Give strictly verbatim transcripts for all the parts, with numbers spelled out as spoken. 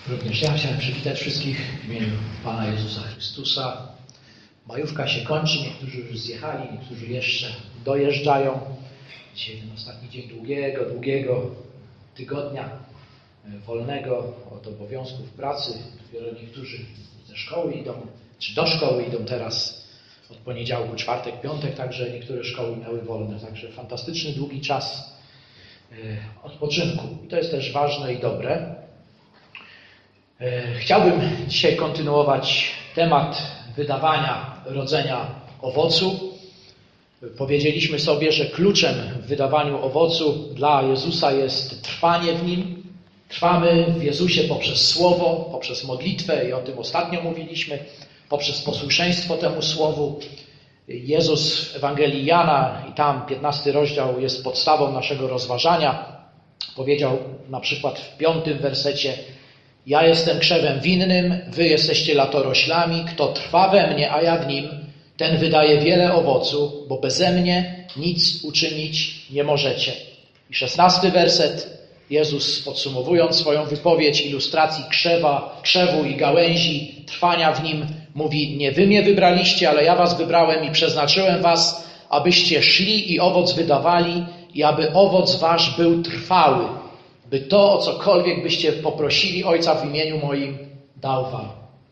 Również ja chciałem przywitać wszystkich w imieniu Pana Jezusa Chrystusa. Majówka się kończy, niektórzy już zjechali, niektórzy jeszcze dojeżdżają. Dzisiaj ten ostatni dzień długiego, długiego tygodnia wolnego od obowiązków pracy. Dopiero niektórzy ze szkoły idą, czy do szkoły idą teraz od poniedziałku, czwartek, piątek, także niektóre szkoły miały wolne. Także fantastyczny, długi czas odpoczynku. I to jest też ważne i dobre. Chciałbym dzisiaj kontynuować temat wydawania, rodzenia owocu. Powiedzieliśmy sobie, że kluczem w wydawaniu owocu dla Jezusa jest trwanie w Nim. Trwamy w Jezusie poprzez Słowo, poprzez modlitwę i o tym ostatnio mówiliśmy, poprzez posłuszeństwo temu Słowu. Jezus w Ewangelii Jana i tam piętnasty rozdział jest podstawą naszego rozważania. Powiedział na przykład w piątym wersecie: ja jestem krzewem winnym, wy jesteście latoroślami. Kto trwa we mnie, a ja w nim, ten wydaje wiele owocu, bo beze mnie nic uczynić nie możecie. I szesnasty werset. Jezus, podsumowując swoją wypowiedź ilustracji krzewa, krzewu i gałęzi, trwania w nim, mówi: nie wy mnie wybraliście, ale ja was wybrałem i przeznaczyłem was, abyście szli i owoc wydawali i aby owoc wasz był trwały, by to, o cokolwiek byście poprosili Ojca w imieniu moim, dał wam.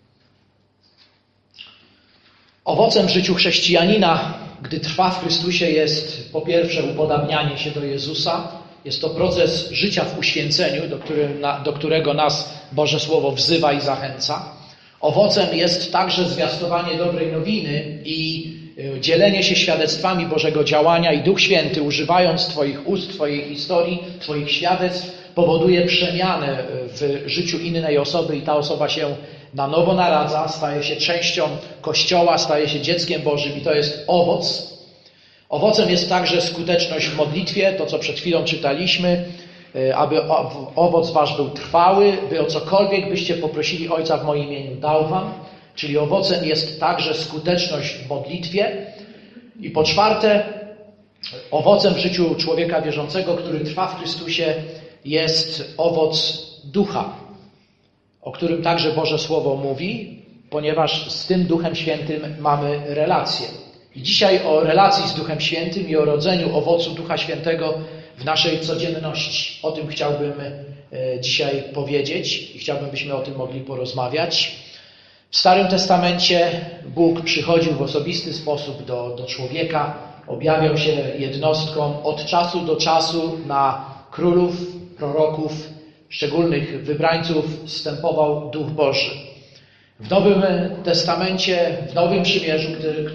Owocem w życiu chrześcijanina, gdy trwa w Chrystusie, jest po pierwsze upodabnianie się do Jezusa. Jest to proces życia w uświęceniu, do, którym, do którego nas Boże Słowo wzywa i zachęca. Owocem jest także zwiastowanie dobrej nowiny i dzielenie się świadectwami Bożego działania, i Duch Święty, używając Twoich ust, Twojej historii, Twoich świadectw, powoduje przemianę w życiu innej osoby i ta osoba się na nowo naradza, staje się częścią Kościoła, staje się dzieckiem Bożym i to jest owoc. Owocem jest także skuteczność w modlitwie, to co przed chwilą czytaliśmy, aby owoc wasz był trwały, by o cokolwiek byście poprosili Ojca w moim imieniu, dał wam. Czyli owocem jest także skuteczność w modlitwie. I po czwarte, owocem w życiu człowieka wierzącego, który trwa w Chrystusie, jest owoc ducha, o którym także Boże Słowo mówi, ponieważ z tym Duchem Świętym mamy relację. I dzisiaj o relacji z Duchem Świętym i o rodzeniu owocu Ducha Świętego w naszej codzienności. O tym chciałbym dzisiaj powiedzieć i chciałbym, byśmy o tym mogli porozmawiać. W Starym Testamencie Bóg przychodził w osobisty sposób do, do człowieka, objawiał się jednostkom od czasu do czasu na królów, proroków, szczególnych wybrańców wstępował Duch Boży. W Nowym Testamencie, w Nowym Przymierzu,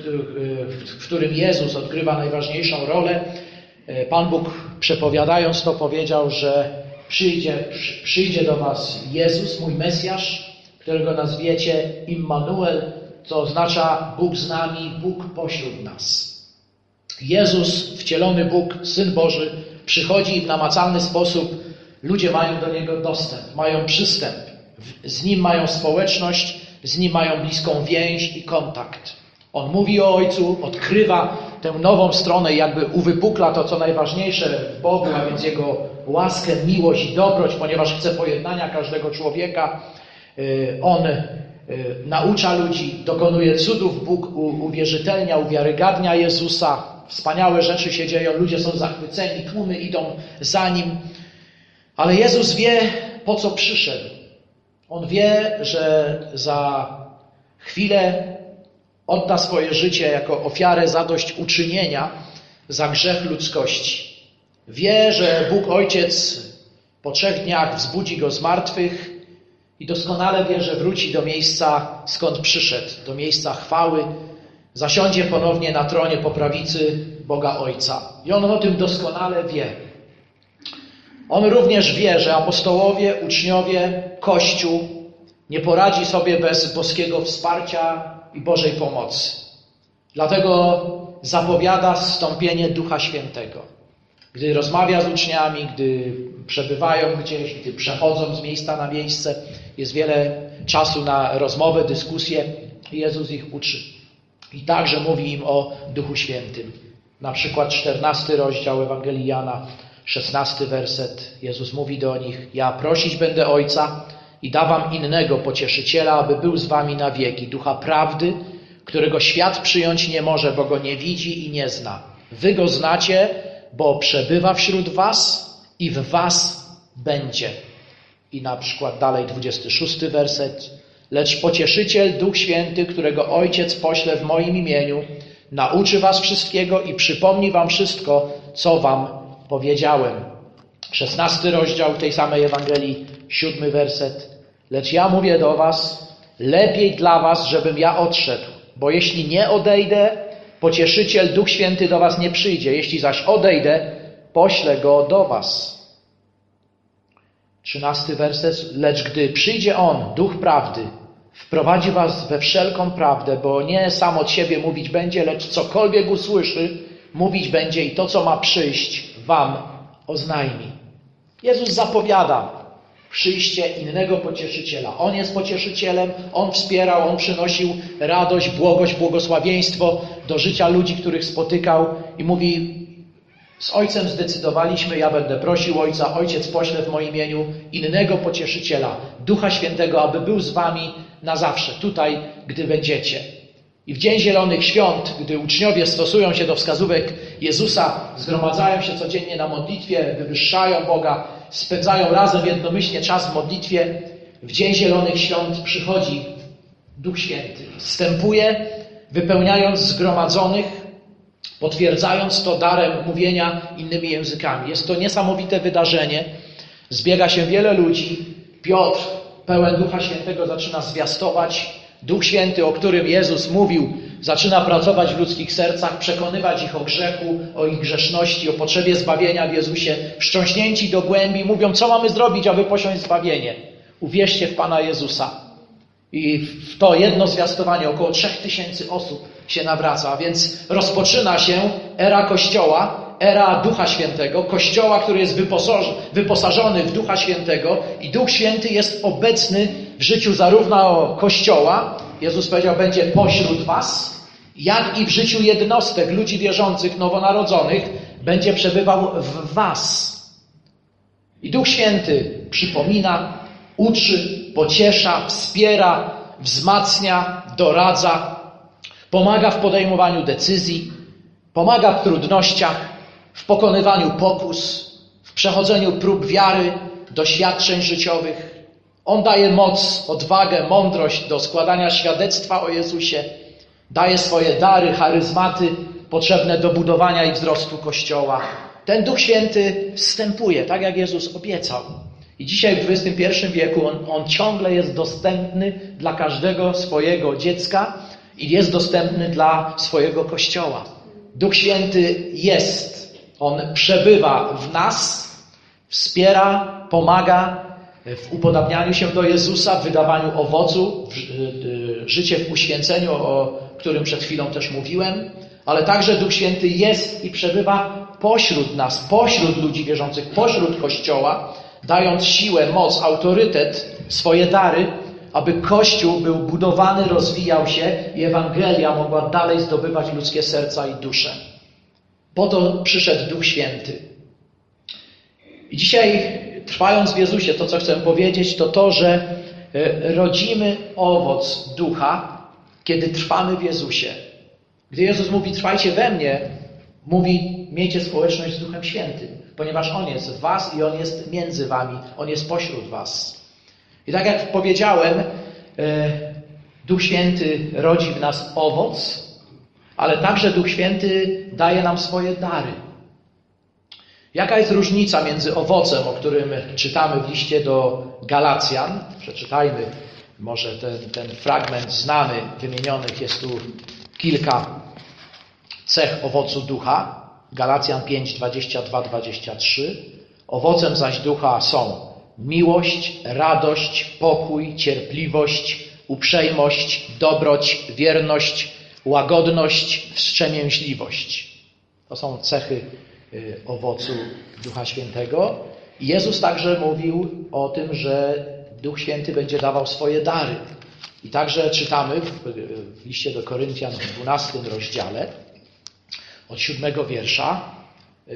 w którym Jezus odgrywa najważniejszą rolę, Pan Bóg, przepowiadając to, powiedział, że przyjdzie, przyjdzie do was Jezus, mój Mesjasz, którego nazwiecie Immanuel, co oznacza Bóg z nami, Bóg pośród nas. Jezus, wcielony Bóg, Syn Boży, przychodzi i w namacalny sposób ludzie mają do Niego dostęp, mają przystęp. Z Nim mają społeczność, z Nim mają bliską więź i kontakt. On mówi o Ojcu, odkrywa tę nową stronę i jakby uwypukla to, co najważniejsze w Bogu, a więc Jego łaskę, miłość i dobroć, ponieważ chce pojednania każdego człowieka. On naucza ludzi, dokonuje cudów, Bóg uwierzytelnia, uwiarygadnia Jezusa. Wspaniałe rzeczy się dzieją, ludzie są zachwyceni, tłumy idą za Nim. Ale Jezus wie, po co przyszedł. On wie, że za chwilę odda swoje życie jako ofiarę zadośćuczynienia za grzech ludzkości. Wie, że Bóg Ojciec po trzech dniach wzbudzi Go z martwych i doskonale wie, że wróci do miejsca, skąd przyszedł, do miejsca chwały, zasiądzie ponownie na tronie po prawicy Boga Ojca. I On o tym doskonale wie. On również wie, że apostołowie, uczniowie, Kościół nie poradzi sobie bez boskiego wsparcia i Bożej pomocy. Dlatego zapowiada zstąpienie Ducha Świętego. Gdy rozmawia z uczniami, gdy przebywają gdzieś, gdy przechodzą z miejsca na miejsce, jest wiele czasu na rozmowę, dyskusję. Jezus ich uczy. I także mówi im o Duchu Świętym. Na przykład czternasty rozdział Ewangelii Jana, szesnasty werset. Jezus mówi do nich: ja prosić będę Ojca i da wam innego pocieszyciela, aby był z wami na wieki, Ducha Prawdy, którego świat przyjąć nie może, bo go nie widzi i nie zna. Wy go znacie, bo przebywa wśród was i w was będzie. I na przykład dalej dwudziesty szósty werset. Lecz pocieszyciel, Duch Święty, którego Ojciec pośle w moim imieniu, nauczy was wszystkiego i przypomni wam wszystko, co wam powiedziałem. Szesnasty rozdział tej samej Ewangelii, siódmy werset. Lecz ja mówię do was, lepiej dla was, żebym ja odszedł, bo jeśli nie odejdę, pocieszyciel, Duch Święty do was nie przyjdzie. Jeśli zaś odejdę, poślę go do was. Trzynasty werset. Lecz gdy przyjdzie On, Duch Prawdy, wprowadzi was we wszelką prawdę, bo nie sam od siebie mówić będzie, lecz cokolwiek usłyszy, mówić będzie i to, co ma przyjść, wam oznajmi. Jezus zapowiada przyjście innego pocieszyciela. On jest pocieszycielem, On wspierał, On przynosił radość, błogość, błogosławieństwo do życia ludzi, których spotykał i mówi: z Ojcem zdecydowaliśmy, ja będę prosił Ojca, Ojciec pośle w moim imieniu innego pocieszyciela, Ducha Świętego, aby był z wami na zawsze, tutaj, gdy będziecie. I w Dzień Zielonych Świąt, gdy uczniowie stosują się do wskazówek Jezusa, zgromadzają się codziennie na modlitwie, wywyższają Boga, spędzają razem jednomyślnie czas w modlitwie, w Dzień Zielonych Świąt przychodzi Duch Święty. Wstępuje, wypełniając zgromadzonych, potwierdzając to darem mówienia innymi językami. Jest to niesamowite wydarzenie. Zbiega się wiele ludzi. Piotr, pełen Ducha Świętego, zaczyna zwiastować. Duch Święty, o którym Jezus mówił, zaczyna pracować w ludzkich sercach, przekonywać ich o grzechu, o ich grzeszności, o potrzebie zbawienia w Jezusie. Wstrząśnięci do głębi mówią, co mamy zrobić, aby posiąść zbawienie. Uwierzcie w Pana Jezusa. I w to jedno zwiastowanie około trzech tysięcy osób się nawraca, więc rozpoczyna się era Kościoła, era Ducha Świętego, Kościoła, który jest wyposażony w Ducha Świętego i Duch Święty jest obecny w życiu zarówno Kościoła, Jezus powiedział, będzie pośród was, jak i w życiu jednostek, ludzi wierzących, nowonarodzonych, będzie przebywał w was. I Duch Święty przypomina, uczy, pociesza, wspiera, wzmacnia, doradza, pomaga w podejmowaniu decyzji, pomaga w trudnościach, w pokonywaniu pokus, w przechodzeniu prób wiary, doświadczeń życiowych. On daje moc, odwagę, mądrość do składania świadectwa o Jezusie, daje swoje dary, charyzmaty potrzebne do budowania i wzrostu Kościoła. Ten Duch Święty wstępuje, tak jak Jezus obiecał. I dzisiaj w dwudziestym pierwszym wieku on, on ciągle jest dostępny dla każdego swojego dziecka i jest dostępny dla swojego Kościoła. Duch Święty jest. On przebywa w nas, wspiera, pomaga w upodabnianiu się do Jezusa, w wydawaniu owocu, w, życie w uświęceniu, o którym przed chwilą też mówiłem, ale także Duch Święty jest i przebywa pośród nas, pośród ludzi wierzących, pośród Kościoła, dając siłę, moc, autorytet, swoje dary, aby Kościół był budowany, rozwijał się i Ewangelia mogła dalej zdobywać ludzkie serca i dusze. Po to przyszedł Duch Święty. I dzisiaj, trwając w Jezusie, to co chcę powiedzieć, to to, że rodzimy owoc Ducha, kiedy trwamy w Jezusie. Gdy Jezus mówi, trwajcie we mnie, mówi, miejcie społeczność z Duchem Świętym, ponieważ On jest w was i On jest między wami, On jest pośród was. I tak jak powiedziałem, Duch Święty rodzi w nas owoc, ale także Duch Święty daje nam swoje dary. Jaka jest różnica między owocem, o którym czytamy w liście do Galacjan? Przeczytajmy może ten, ten fragment znany, wymienionych jest tu kilka cech owocu ducha. Galacjan pięć, dwadzieścia dwa, dwadzieścia trzy. Owocem zaś ducha są miłość, radość, pokój, cierpliwość, uprzejmość, dobroć, wierność, łagodność, wstrzemięźliwość. To są cechy owocu Ducha Świętego. I Jezus także mówił o tym, że Duch Święty będzie dawał swoje dary. I także czytamy w, w liście do Koryntian w dwunastym rozdziale od siódmego wiersza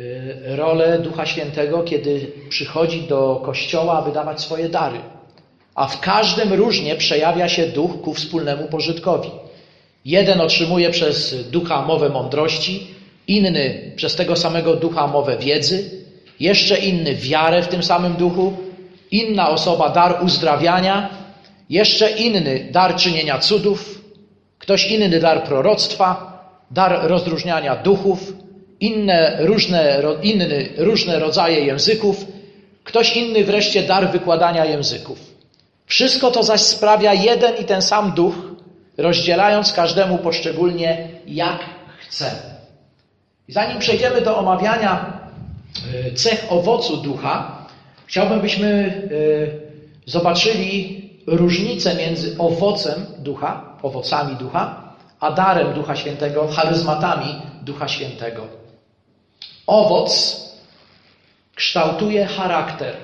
rolę Ducha Świętego, kiedy przychodzi do Kościoła, aby dawać swoje dary. a w każdym różnie przejawia się duch ku wspólnemu pożytkowi. Jeden otrzymuje przez ducha mowę mądrości, inny przez tego samego ducha mowę wiedzy, jeszcze inny wiarę w tym samym duchu, inna osoba dar uzdrawiania, jeszcze inny dar czynienia cudów, ktoś inny dar proroctwa, dar rozróżniania duchów, inne różne, inny, różne rodzaje języków, ktoś inny wreszcie dar wykładania języków. Wszystko to zaś sprawia jeden i ten sam duch, rozdzielając każdemu poszczególnie jak chce. I zanim przejdziemy do omawiania cech owocu ducha, chciałbym, byśmy zobaczyli różnicę między owocem ducha, owocami ducha, a darem Ducha Świętego, charyzmatami Ducha Świętego. Owoc kształtuje charakter.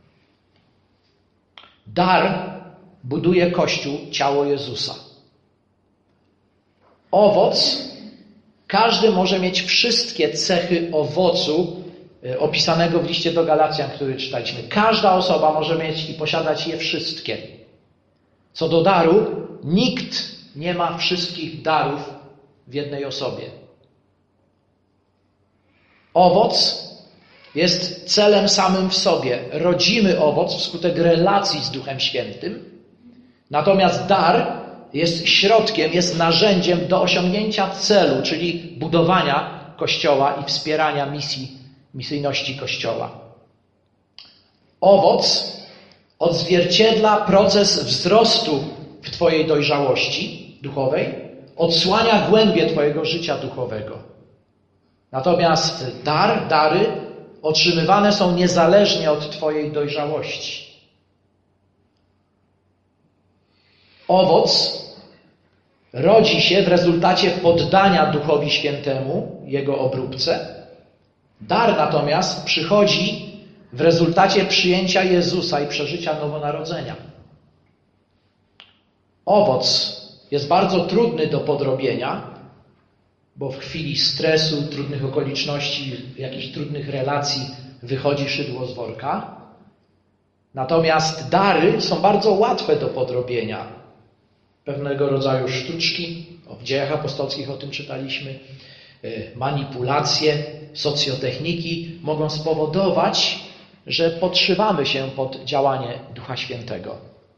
Dar buduje Kościół, ciało Jezusa. Owoc, każdy może mieć wszystkie cechy owocu opisanego w liście do Galacjan, który czytaliśmy. Każda osoba może mieć i posiadać je wszystkie. Co do daru, nikt nie ma wszystkich darów w jednej osobie. Owoc jest celem samym w sobie. Rodzimy owoc wskutek relacji z Duchem Świętym. Natomiast dar jest środkiem, jest narzędziem do osiągnięcia celu, czyli budowania Kościoła i wspierania misji, misyjności Kościoła. Owoc odzwierciedla proces wzrostu w Twojej dojrzałości duchowej, odsłania głębię Twojego życia duchowego. Natomiast dar, dary otrzymywane są niezależnie od Twojej dojrzałości. Owoc rodzi się w rezultacie poddania Duchowi Świętemu, Jego obróbce. Dar natomiast przychodzi w rezultacie przyjęcia Jezusa i przeżycia nowonarodzenia. Owoc jest bardzo trudny do podrobienia, bo w chwili stresu, trudnych okoliczności, jakichś trudnych relacji wychodzi szydło z worka. Natomiast dary są bardzo łatwe do podrobienia. Pewnego rodzaju sztuczki, w Dziejach Apostolskich o tym czytaliśmy, manipulacje, socjotechniki mogą spowodować, że podszywamy się pod działanie Ducha Świętego.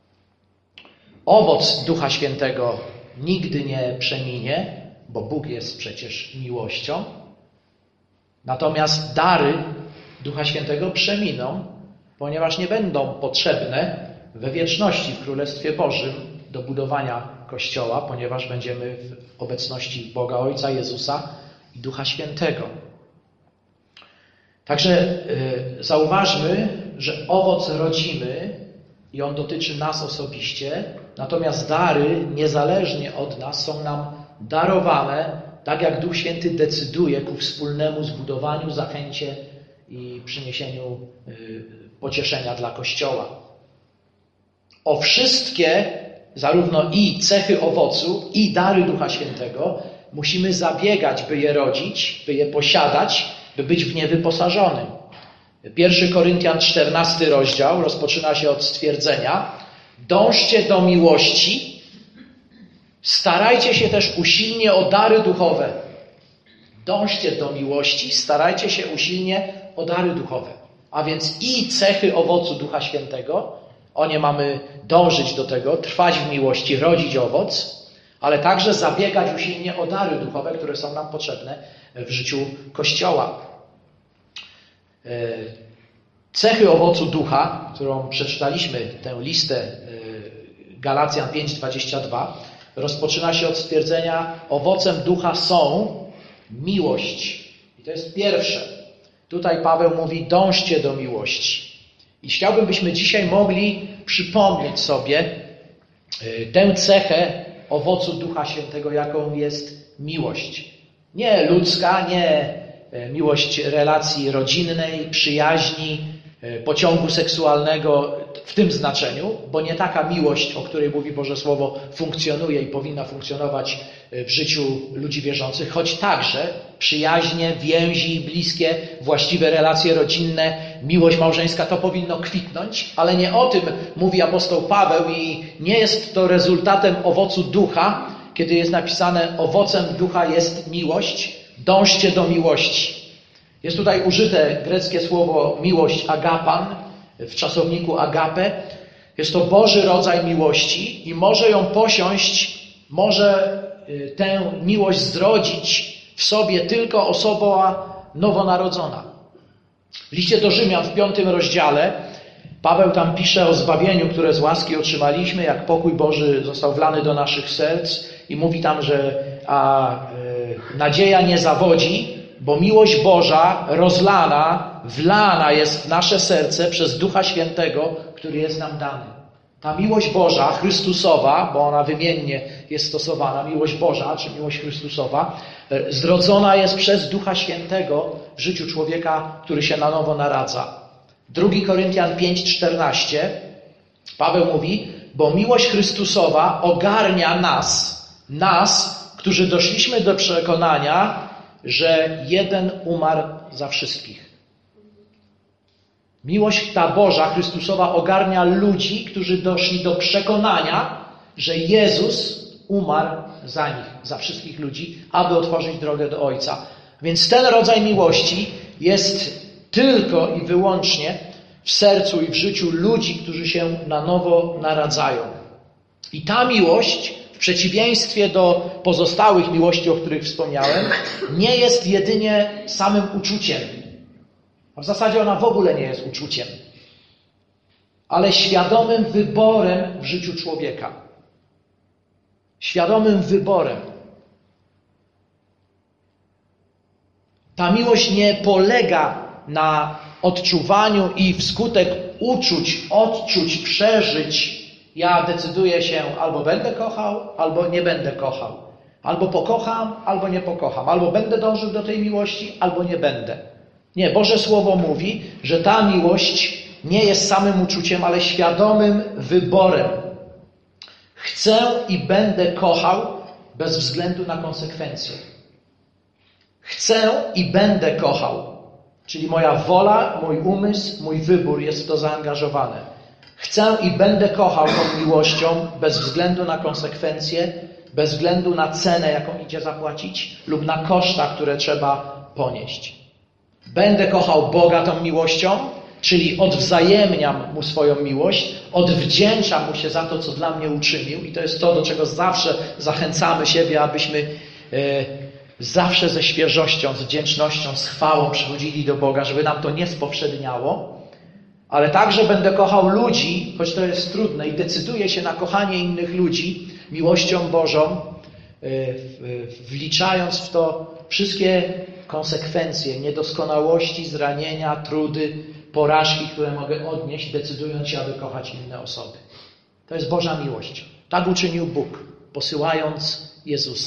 Owoc Ducha Świętego nigdy nie przeminie, bo Bóg jest przecież miłością. Natomiast dary Ducha Świętego przeminą, ponieważ nie będą potrzebne we wieczności w Królestwie Bożym do budowania Kościoła, ponieważ będziemy w obecności Boga Ojca, Jezusa i Ducha Świętego. Także yy, zauważmy, że owoc rodzimy i on dotyczy nas osobiście, natomiast dary niezależnie od nas są nam darowane, tak jak Duch Święty decyduje ku wspólnemu zbudowaniu, zachęcie i przyniesieniu yy, pocieszenia dla Kościoła. O wszystkie, zarówno i cechy owocu, i dary Ducha Świętego musimy zabiegać, by je rodzić, by je posiadać, by być w nie wyposażonym. Pierwszy Koryntian czternasty rozdział rozpoczyna się od stwierdzenia: dążcie do miłości, starajcie się też usilnie o dary duchowe. Dążcie do miłości, starajcie się usilnie o dary duchowe. A więc i cechy owocu Ducha Świętego, o nie mamy dążyć do tego, trwać w miłości, rodzić owoc, ale także zabiegać usilnie o dary duchowe, które są nam potrzebne w życiu Kościoła. Cechy owocu ducha, którą przeczytaliśmy, tę listę Galacjan pięć dwadzieścia dwa, rozpoczyna się od stwierdzenia: owocem ducha są miłość. I to jest pierwsze. Tutaj Paweł mówi: dążcie do miłości. I chciałbym, byśmy dzisiaj mogli przypomnieć sobie tę cechę owocu Ducha Świętego, jaką jest miłość. Nie ludzka, nie miłość relacji rodzinnej, przyjaźni, pociągu seksualnego. w tym znaczeniu, bo nie taka miłość, o której mówi Boże Słowo, funkcjonuje i powinna funkcjonować w życiu ludzi wierzących, choć także przyjaźnie, więzi bliskie, właściwe relacje rodzinne, miłość małżeńska, to powinno kwitnąć, ale nie o tym mówi apostoł Paweł i nie jest to rezultatem owocu ducha, kiedy jest napisane owocem ducha jest miłość, dążcie do miłości. Jest tutaj użyte greckie słowo miłość agapan, w czasowniku agape. Jest to Boży rodzaj miłości i może ją posiąść, może tę miłość zrodzić w sobie tylko osoba nowonarodzona. W liście do Rzymian w piątym rozdziale Paweł tam pisze o zbawieniu, które z łaski otrzymaliśmy, jak pokój Boży został wlany do naszych serc i mówi tam, że a, y, nadzieja nie zawodzi, bo miłość Boża rozlana, wlana jest w nasze serce przez Ducha Świętego, który jest nam dany. Ta miłość Boża, Chrystusowa, bo ona wymiennie jest stosowana, miłość Boża, czy miłość Chrystusowa, zrodzona jest przez Ducha Świętego w życiu człowieka, który się na nowo naradza. drugi Koryntian pięć czternaście, Paweł mówi, bo miłość Chrystusowa ogarnia nas, nas, którzy doszliśmy do przekonania, że jeden umarł za wszystkich. Miłość ta Boża, Chrystusowa ogarnia ludzi, którzy doszli do przekonania, że Jezus umarł za nich, za wszystkich ludzi, aby otworzyć drogę do Ojca. Więc ten rodzaj miłości jest tylko i wyłącznie w sercu i w życiu ludzi, którzy się na nowo naradzają. I ta miłość, w przeciwieństwie do pozostałych miłości, o których wspomniałem, nie jest jedynie samym uczuciem. A w zasadzie ona w ogóle nie jest uczuciem, ale świadomym wyborem w życiu człowieka. Świadomym wyborem. Ta miłość nie polega na odczuwaniu i wskutek uczuć, odczuć, przeżyć, ja decyduję się, albo będę kochał, albo nie będę kochał. Albo pokocham, albo nie pokocham. Albo będę dążył do tej miłości, albo nie będę. Nie, Boże Słowo mówi, że ta miłość nie jest samym uczuciem, ale świadomym wyborem. Chcę i będę kochał bez względu na konsekwencje. Chcę i będę kochał. Czyli moja wola, mój umysł, mój wybór jest w to zaangażowany. Chcę i będę kochał tą miłością bez względu na konsekwencje, bez względu na cenę, jaką idzie zapłacić lub na koszta, które trzeba ponieść. Będę kochał Boga tą miłością, czyli odwzajemniam Mu swoją miłość, odwdzięczam Mu się za to, co dla mnie uczynił i to jest to, do czego zawsze zachęcamy siebie, abyśmy e, zawsze ze świeżością, z wdzięcznością, z chwałą przychodzili do Boga, żeby nam to nie spowszedniało. Ale także będę kochał ludzi, choć to jest trudne i decyduję się na kochanie innych ludzi miłością Bożą, wliczając w to wszystkie konsekwencje, niedoskonałości, zranienia, trudy, porażki, które mogę odnieść, decydując się, aby kochać inne osoby. To jest Boża miłość. Tak uczynił Bóg, posyłając Jezusa.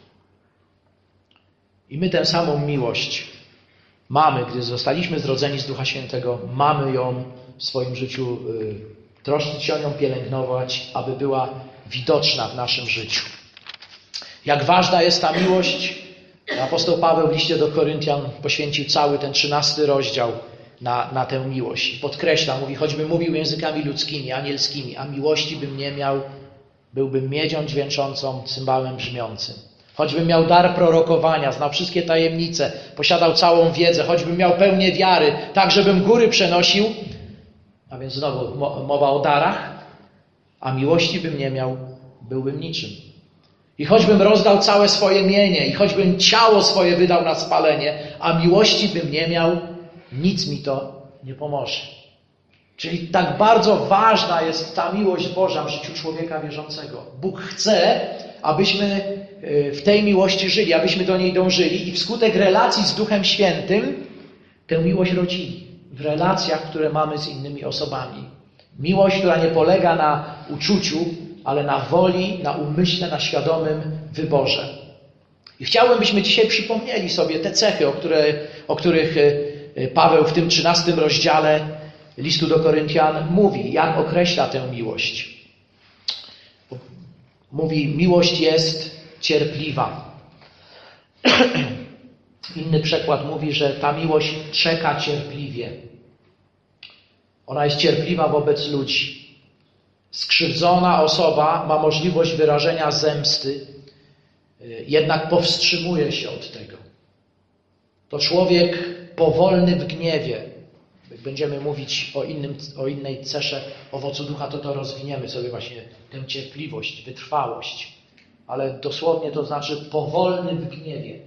I my tę samą miłość mamy, gdy zostaliśmy zrodzeni z Ducha Świętego, mamy ją w swoim życiu, y, troszczyć się o nią, pielęgnować, aby była widoczna w naszym życiu. Jak ważna jest ta miłość, apostoł Paweł w liście do Koryntian poświęcił cały ten trzynasty rozdział na, na tę miłość. I podkreśla, mówi, choćbym mówił językami ludzkimi, anielskimi, a miłości bym nie miał, byłbym miedzią dźwięczącą, cymbałem brzmiącym. Choćbym miał dar prorokowania, znał wszystkie tajemnice, posiadał całą wiedzę, choćbym miał pełnię wiary, tak żebym góry przenosił, a więc znowu mowa o darach, a miłości bym nie miał, byłbym niczym. I choćbym rozdał całe swoje mienie, i choćbym ciało swoje wydał na spalenie, a miłości bym nie miał, nic mi to nie pomoże. Czyli tak bardzo ważna jest ta miłość Boża w życiu człowieka wierzącego. Bóg chce, abyśmy w tej miłości żyli, abyśmy do niej dążyli i wskutek relacji z Duchem Świętym tę miłość rodzili. W relacjach, które mamy z innymi osobami. Miłość, która nie polega na uczuciu, ale na woli, na umyśle, na świadomym wyborze. I chciałbym, byśmy dzisiaj przypomnieli sobie te cechy, o, które, o których Paweł w tym trzynastym rozdziale listu do Koryntian mówi, jak określa tę miłość. Mówi, miłość jest cierpliwa. Inny przekład mówi, że ta miłość czeka cierpliwie. Ona jest cierpliwa wobec ludzi. Skrzywdzona osoba ma możliwość wyrażenia zemsty, jednak powstrzymuje się od tego. To człowiek powolny w gniewie. Jak będziemy mówić o, innym, o innej cesze owocu ducha, to to rozwiniemy sobie właśnie tę cierpliwość, wytrwałość. Ale dosłownie to znaczy powolny w gniewie.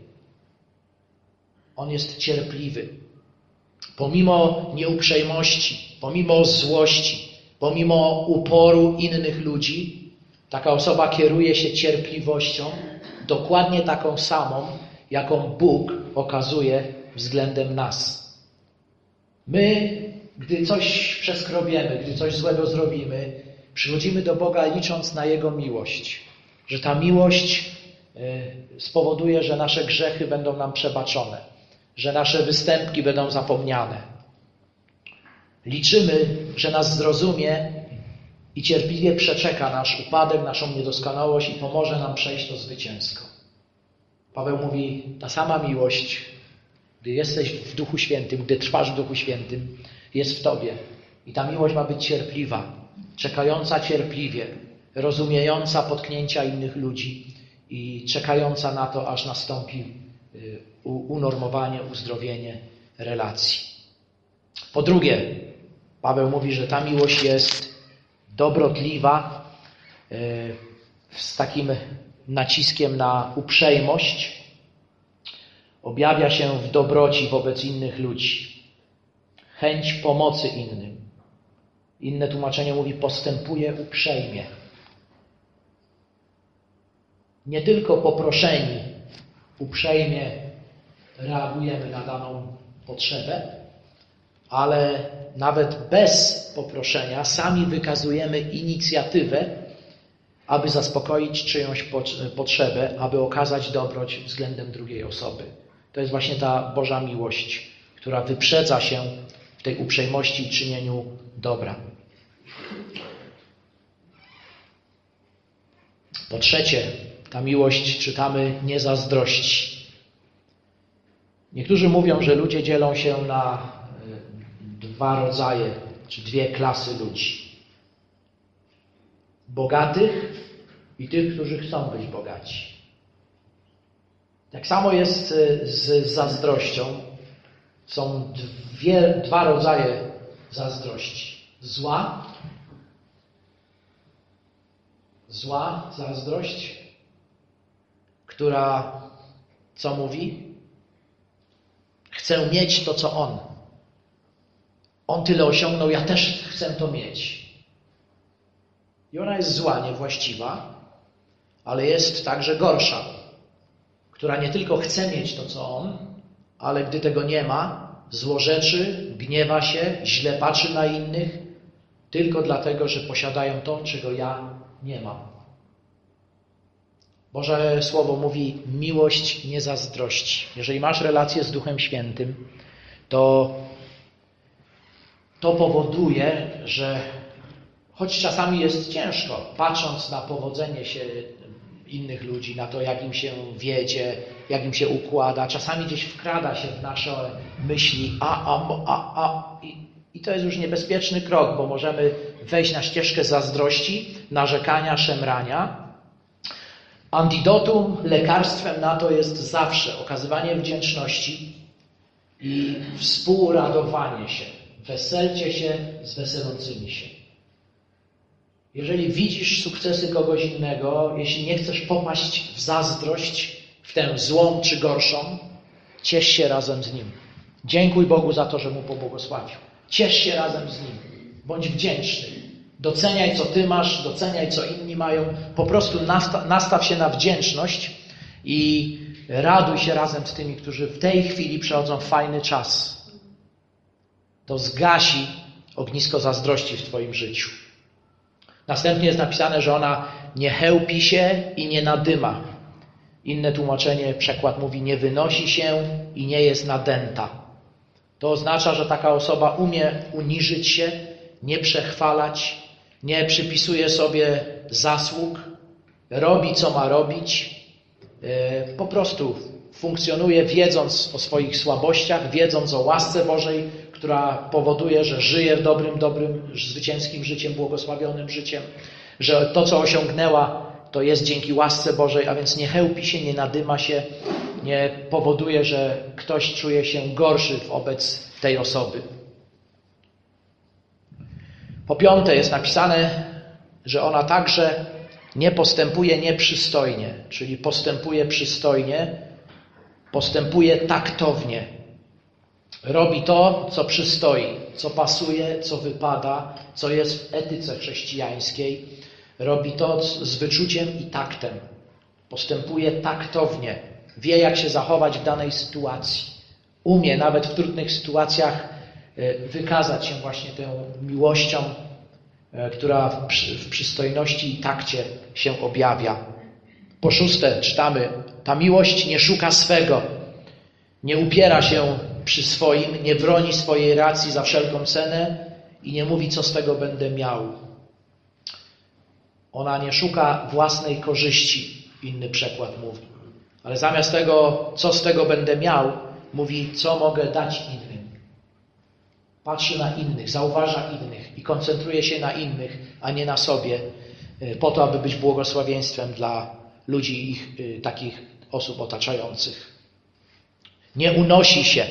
On jest cierpliwy. Pomimo nieuprzejmości, pomimo złości, pomimo uporu innych ludzi, taka osoba kieruje się cierpliwością, dokładnie taką samą, jaką Bóg okazuje względem nas. My, gdy coś przeskrobiemy, gdy coś złego zrobimy, przychodzimy do Boga licząc na Jego miłość. Że ta miłość spowoduje, że nasze grzechy będą nam przebaczone, że nasze występki będą zapomniane. Liczymy, że nas zrozumie i cierpliwie przeczeka nasz upadek, naszą niedoskonałość i pomoże nam przejść to zwycięsko. Paweł mówi, ta sama miłość, gdy jesteś w Duchu Świętym, gdy trwasz w Duchu Świętym, jest w tobie. I ta miłość ma być cierpliwa, czekająca cierpliwie, rozumiejąca potknięcia innych ludzi i czekająca na to, aż nastąpi unormowanie, uzdrowienie relacji. Po drugie, Paweł mówi, że ta miłość jest dobrotliwa, z takim naciskiem na uprzejmość, objawia się w dobroci wobec innych ludzi. Chęć pomocy innym. Inne tłumaczenie mówi, postępuje uprzejmie. Nie tylko poproszeni uprzejmie reagujemy na daną potrzebę, ale nawet bez poproszenia sami wykazujemy inicjatywę, aby zaspokoić czyjąś potrzebę, aby okazać dobroć względem drugiej osoby. To jest właśnie ta Boża miłość, która wyprzedza się w tej uprzejmości i czynieniu dobra. Po trzecie, ta miłość, czytamy, nie zazdrości. Niektórzy mówią, że ludzie dzielą się na dwa rodzaje, czy dwie klasy ludzi. Bogatych i tych, którzy chcą być bogaci. Tak samo jest z zazdrością. Są dwie, dwa rodzaje zazdrości. Zła, zła zazdrość, która co mówi? Chcę mieć to, co on. On tyle osiągnął, ja też chcę to mieć. I ona jest zła, niewłaściwa, ale jest także gorsza, która nie tylko chce mieć to, co on, ale gdy tego nie ma, złorzeczy, gniewa się, źle patrzy na innych, tylko dlatego, że posiadają to, czego ja nie mam. Boże Słowo mówi, miłość nie zazdrości. Jeżeli masz relację z Duchem Świętym, to to powoduje, że choć czasami jest ciężko, patrząc na powodzenie się innych ludzi, na to, jak im się wiedzie, jak im się układa, czasami gdzieś wkrada się w nasze myśli, a, a, a, a. I, i to jest już niebezpieczny krok, bo możemy wejść na ścieżkę zazdrości, narzekania, szemrania. Antidotum, lekarstwem na to jest zawsze okazywanie wdzięczności i współradowanie się. Weselcie się z weselącymi się. Jeżeli widzisz sukcesy kogoś innego, jeśli nie chcesz popaść w zazdrość, w tę złą czy gorszą, ciesz się razem z nim. Dziękuj Bogu za to, że mu pobłogosławił. Ciesz się razem z nim. Bądź wdzięczny. Doceniaj, co ty masz, doceniaj, co inni mają. Po prostu nastaw, nastaw się na wdzięczność i raduj się razem z tymi, którzy w tej chwili przechodzą fajny czas. To zgasi ognisko zazdrości w twoim życiu. Następnie jest napisane, że ona nie chełpi się i nie nadyma. Inne tłumaczenie, przekład mówi, nie wynosi się i nie jest nadęta. To oznacza, że taka osoba umie uniżyć się, nie przechwalać, nie przypisuje sobie zasług, robi co ma robić, po prostu funkcjonuje wiedząc o swoich słabościach, wiedząc o łasce Bożej, która powoduje, że żyje dobrym, dobrym, zwycięskim życiem, błogosławionym życiem, że to, co osiągnęła, to jest dzięki łasce Bożej, a więc nie chełpi się, nie nadyma się, nie powoduje, że ktoś czuje się gorszy wobec tej osoby. Po piąte jest napisane, że ona także nie postępuje nieprzystojnie, czyli postępuje przystojnie, postępuje taktownie. Robi to, co przystoi, co pasuje, co wypada, co jest w etyce chrześcijańskiej. Robi to z wyczuciem i taktem. Postępuje taktownie. Wie, jak się zachować w danej sytuacji. Umie nawet w trudnych sytuacjach wykazać się właśnie tą miłością, która w przystojności i takcie się objawia. Po szóste czytamy, ta miłość nie szuka swego, nie upiera się przy swoim, nie broni swojej racji za wszelką cenę i nie mówi, co z tego będę miał. Ona nie szuka własnej korzyści, inny przekład mówi. Ale zamiast tego, co z tego będę miał, mówi, co mogę dać innym. Patrzy na innych, zauważa innych i koncentruje się na innych, a nie na sobie, po to, aby być błogosławieństwem dla ludzi, ich takich osób otaczających. Nie unosi się.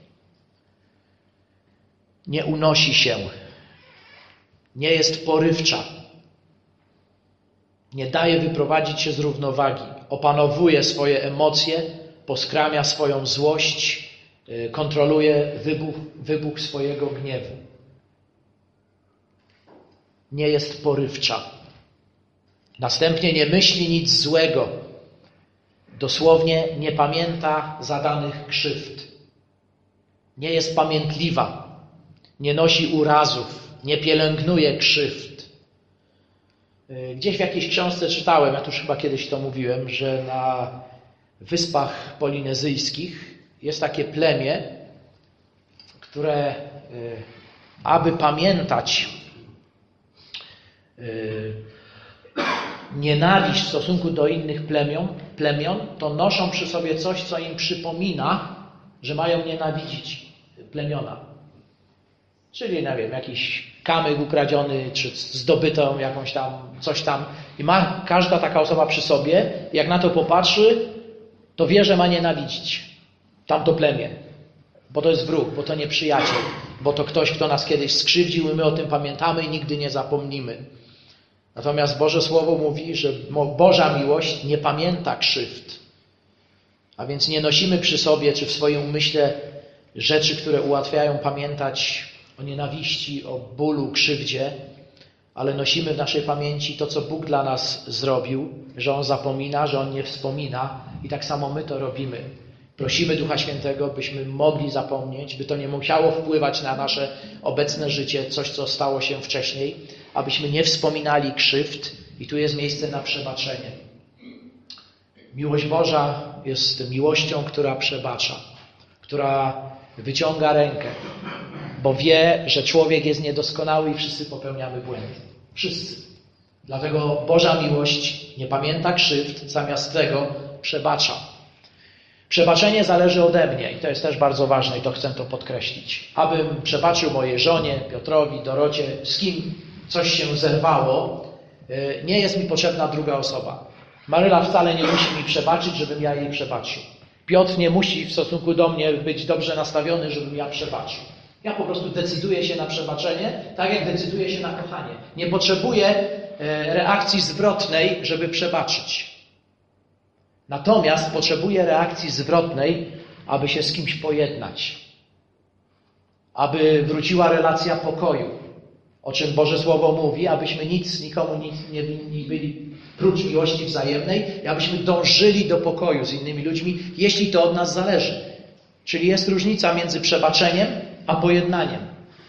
Nie unosi się. Nie jest porywcza. Nie daje wyprowadzić się z równowagi. Opanowuje swoje emocje, poskramia swoją złość, kontroluje wybuch, wybuch swojego gniewu. Nie jest porywcza. Następnie nie myśli nic złego. Dosłownie nie pamięta zadanych krzywd. Nie jest pamiętliwa. Nie nosi urazów. Nie pielęgnuje krzywd. Gdzieś w jakiejś książce czytałem, ja tu już chyba kiedyś to mówiłem, że na Wyspach Polinezyjskich jest takie plemię, które aby pamiętać nienawiść w stosunku do innych plemion, plemion, to noszą przy sobie coś, co im przypomina, że mają nienawidzić plemiona. Czyli, nie wiem, jakiś kamyk ukradziony, czy zdobytą jakąś tam, coś tam. I ma każda taka osoba przy sobie, jak na to popatrzy, to wie, że ma nienawidzić tamto plemię. Bo to jest wróg, bo to nieprzyjaciel, bo to ktoś, kto nas kiedyś skrzywdził i my o tym pamiętamy i nigdy nie zapomnimy. Natomiast Boże Słowo mówi, że Boża miłość nie pamięta krzywd. A więc nie nosimy przy sobie, czy w swoim umyśle rzeczy, które ułatwiają pamiętać o nienawiści, o bólu, krzywdzie, ale nosimy w naszej pamięci to, co Bóg dla nas zrobił, że On zapomina, że On nie wspomina i tak samo my to robimy. Prosimy Ducha Świętego, byśmy mogli zapomnieć, by to nie musiało wpływać na nasze obecne życie, coś, co stało się wcześniej, abyśmy nie wspominali krzywd i tu jest miejsce na przebaczenie. Miłość Boża jest miłością, która przebacza, która wyciąga rękę, bo wie, że człowiek jest niedoskonały i wszyscy popełniamy błędy. Wszyscy. Dlatego Boża miłość nie pamięta krzywd, zamiast tego przebacza. Przebaczenie zależy ode mnie i to jest też bardzo ważne i to chcę to podkreślić. Abym przebaczył mojej żonie, Piotrowi, Dorocie, z kim coś się zerwało, nie jest mi potrzebna druga osoba. Maryla wcale nie musi mi przebaczyć, żebym ja jej przebaczył. Piotr nie musi w stosunku do mnie być dobrze nastawiony, żebym ja przebaczył. Ja po prostu decyduję się na przebaczenie, tak jak decyduję się na kochanie. Nie potrzebuję reakcji zwrotnej, żeby przebaczyć. Natomiast potrzebuję reakcji zwrotnej, aby się z kimś pojednać. Aby wróciła relacja pokoju. O czym Boże Słowo mówi, abyśmy nic, nikomu nic nie winni byli prócz miłości wzajemnej i abyśmy dążyli do pokoju z innymi ludźmi, jeśli to od nas zależy. Czyli jest różnica między przebaczeniem a pojednaniem.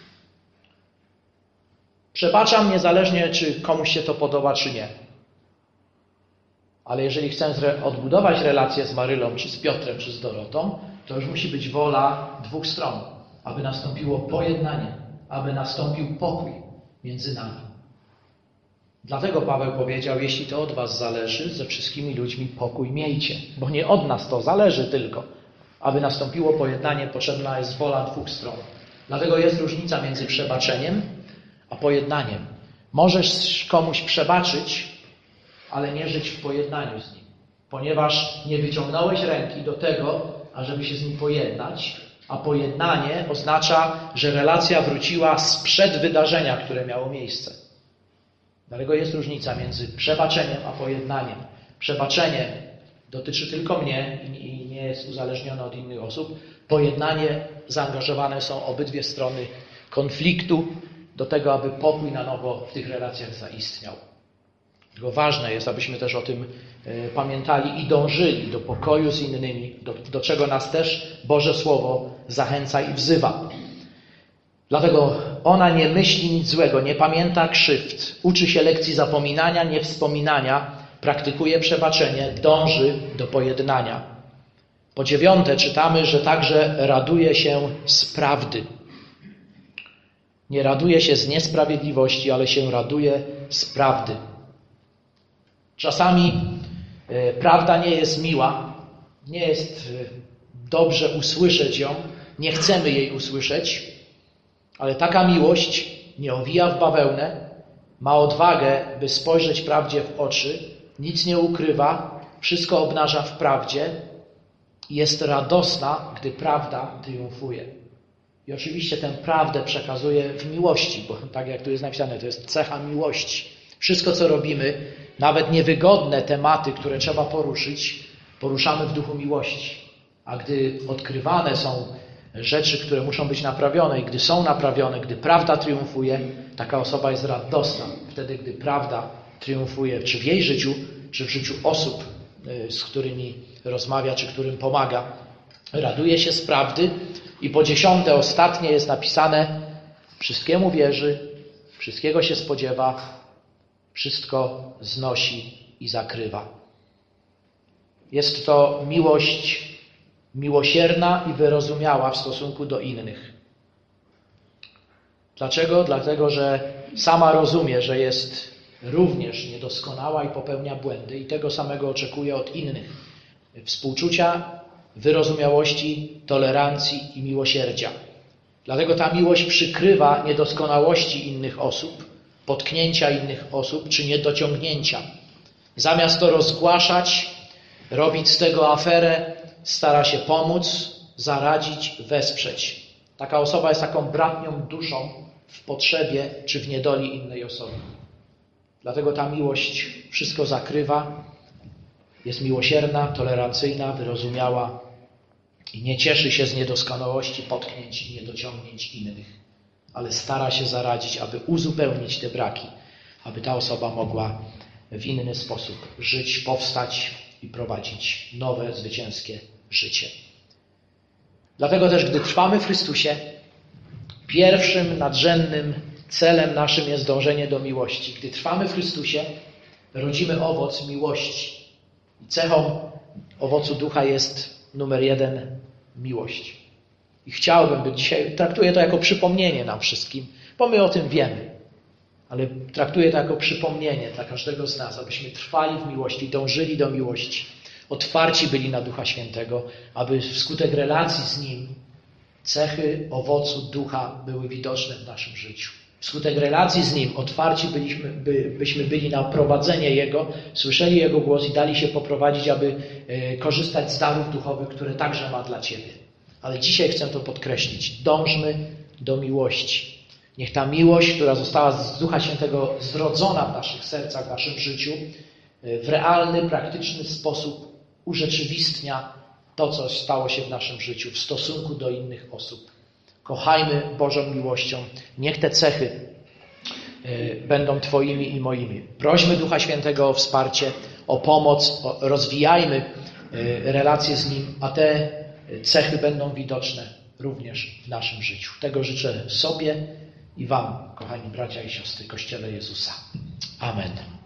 Przebaczam niezależnie, czy komuś się to podoba, czy nie. Ale jeżeli chcę odbudować relację z Marylą, czy z Piotrem, czy z Dorotą, to już musi być wola dwóch stron. aby nastąpiło pojednanie, aby nastąpił pokój między nami. Dlatego Paweł powiedział, jeśli to od was zależy, ze wszystkimi ludźmi pokój miejcie, bo nie od nas to zależy tylko. Aby nastąpiło pojednanie, potrzebna jest wola dwóch stron. Dlatego jest różnica między przebaczeniem a pojednaniem. Możesz komuś przebaczyć, ale nie żyć w pojednaniu z nim, ponieważ nie wyciągnąłeś ręki do tego, ażeby się z nim pojednać, a pojednanie oznacza, że relacja wróciła sprzed wydarzenia, które miało miejsce. Dlatego jest różnica między przebaczeniem a pojednaniem. Przebaczenie dotyczy tylko mnie i nie jest uzależnione od innych osób. Pojednanie zaangażowane są obydwie strony konfliktu do tego, aby pokój na nowo w tych relacjach zaistniał. Dlatego ważne jest, abyśmy też o tym y, pamiętali i dążyli do pokoju z innymi, do, do czego nas też Boże Słowo zachęca i wzywa. Dlatego ona nie myśli nic złego, nie pamięta krzywd, uczy się lekcji zapominania, niewspominania, praktykuje przebaczenie, dąży do pojednania. Po dziewiąte czytamy, że także raduje się z prawdy. Nie raduje się z niesprawiedliwości, ale się raduje z prawdy. Czasami y, prawda nie jest miła, nie jest y, dobrze usłyszeć ją, nie chcemy jej usłyszeć, ale taka miłość nie owija w bawełnę, ma odwagę, by spojrzeć prawdzie w oczy, nic nie ukrywa, wszystko obnaża w prawdzie i jest radosna, gdy prawda triumfuje. I oczywiście tę prawdę przekazuje w miłości, bo tak jak tu jest napisane, to jest cecha miłości. Wszystko, co robimy, nawet niewygodne tematy, które trzeba poruszyć, poruszamy w duchu miłości. A gdy odkrywane są rzeczy, które muszą być naprawione i gdy są naprawione, gdy prawda triumfuje, taka osoba jest radosna. Wtedy, gdy prawda triumfuje, czy w jej życiu, czy w życiu osób, z którymi rozmawia, czy którym pomaga, raduje się z prawdy. I po dziesiąte, ostatnie jest napisane, wszystkiemu wierzy, wszystkiego się spodziewa, wszystko znosi i zakrywa. Jest to miłość miłosierna i wyrozumiała w stosunku do innych. Dlaczego? Dlatego, że sama rozumie, że jest również niedoskonała i popełnia błędy i tego samego oczekuje od innych. Współczucia, wyrozumiałości, tolerancji i miłosierdzia. Dlatego ta miłość przykrywa niedoskonałości innych osób, potknięcia innych osób czy niedociągnięcia. Zamiast to rozgłaszać, robić z tego aferę, stara się pomóc, zaradzić, wesprzeć. Taka osoba jest taką bratnią duszą w potrzebie czy w niedoli innej osoby. Dlatego ta miłość wszystko zakrywa, jest miłosierna, tolerancyjna, wyrozumiała i nie cieszy się z niedoskonałości, potknięć i niedociągnięć innych, ale stara się zaradzić, aby uzupełnić te braki, aby ta osoba mogła w inny sposób żyć, powstać i prowadzić nowe, zwycięskie życie. Dlatego też, gdy trwamy w Chrystusie, pierwszym, nadrzędnym celem naszym jest dążenie do miłości. Gdy trwamy w Chrystusie, rodzimy owoc miłości. I cechą owocu ducha jest numer jeden miłość. I chciałbym, by dzisiaj, traktuję to jako przypomnienie nam wszystkim, bo my o tym wiemy, ale traktuję to jako przypomnienie dla każdego z nas, abyśmy trwali w miłości, dążyli do miłości, otwarci byli na Ducha Świętego, aby wskutek relacji z Nim cechy owocu ducha były widoczne w naszym życiu. Wskutek relacji z Nim otwarci byliśmy, by, byśmy byli na prowadzenie Jego, słyszeli Jego głos i dali się poprowadzić, aby y, korzystać z darów duchowych, które także ma dla Ciebie. Ale dzisiaj chcę to podkreślić. Dążmy do miłości. Niech ta miłość, która została z Ducha Świętego zrodzona w naszych sercach, w naszym życiu, w realny, praktyczny sposób urzeczywistnia to, co stało się w naszym życiu w stosunku do innych osób. Kochajmy Bożą miłością. Niech te cechy będą Twoimi i moimi. Prośmy Ducha Świętego o wsparcie, o pomoc, o, rozwijajmy relacje z Nim, a te cechy będą widoczne również w naszym życiu. Tego życzę sobie i Wam, kochani bracia i siostry, Kościele Jezusa. Amen.